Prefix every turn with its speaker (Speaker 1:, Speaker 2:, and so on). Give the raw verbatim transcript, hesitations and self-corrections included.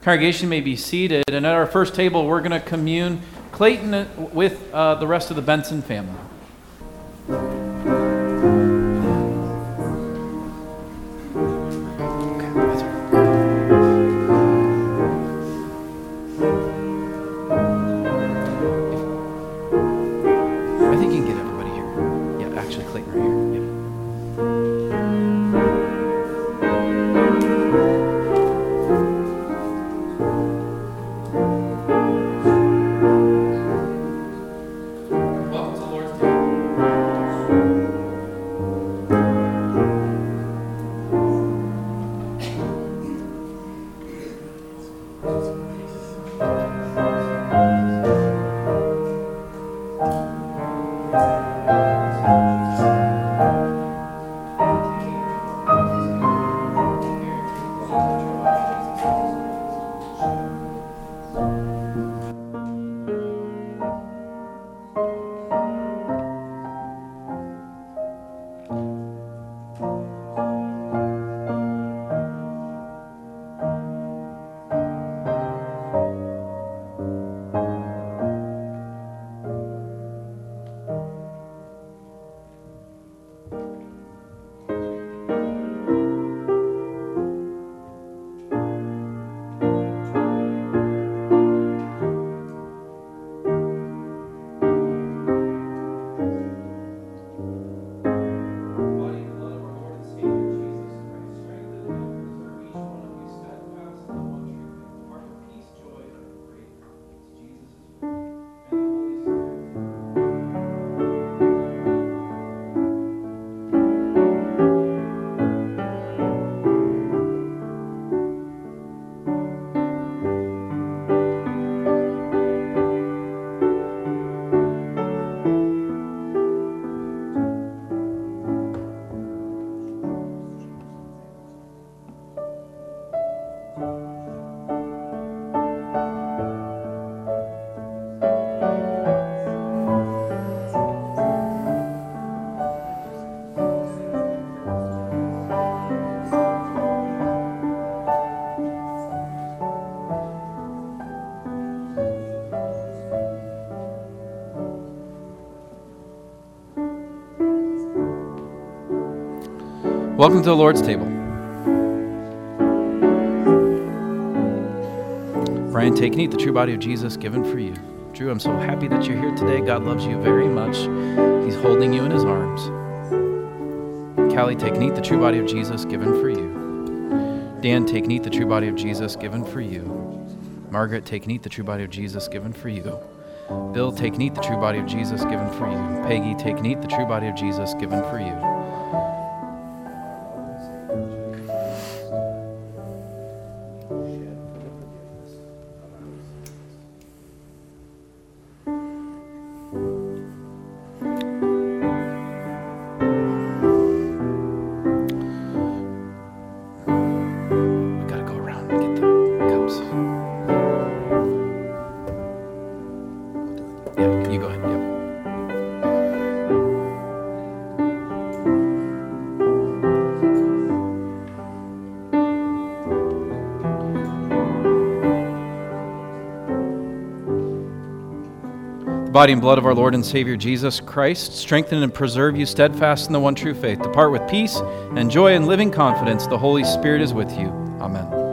Speaker 1: Congregation may be seated, and at our first table we're going to commune Clayton with uh, the rest of the Benson family. Welcome to the Lord's table. Brian, take and eat the true body of Jesus given for you. Drew, I'm so happy that you're here today. God loves you very much. He's holding you in his arms. Callie, take and eat the true body of Jesus given for you. Dan, take and eat the true body of Jesus given for you. Margaret, take and eat the true body of Jesus given for you. Bill, take and eat the true body of Jesus given for you. Peggy, take and eat the true body of Jesus given for you. Body and blood of our Lord and Savior Jesus Christ, strengthen and preserve you steadfast in the one true faith. Depart with peace and joy and living confidence. The Holy Spirit is with you. Amen.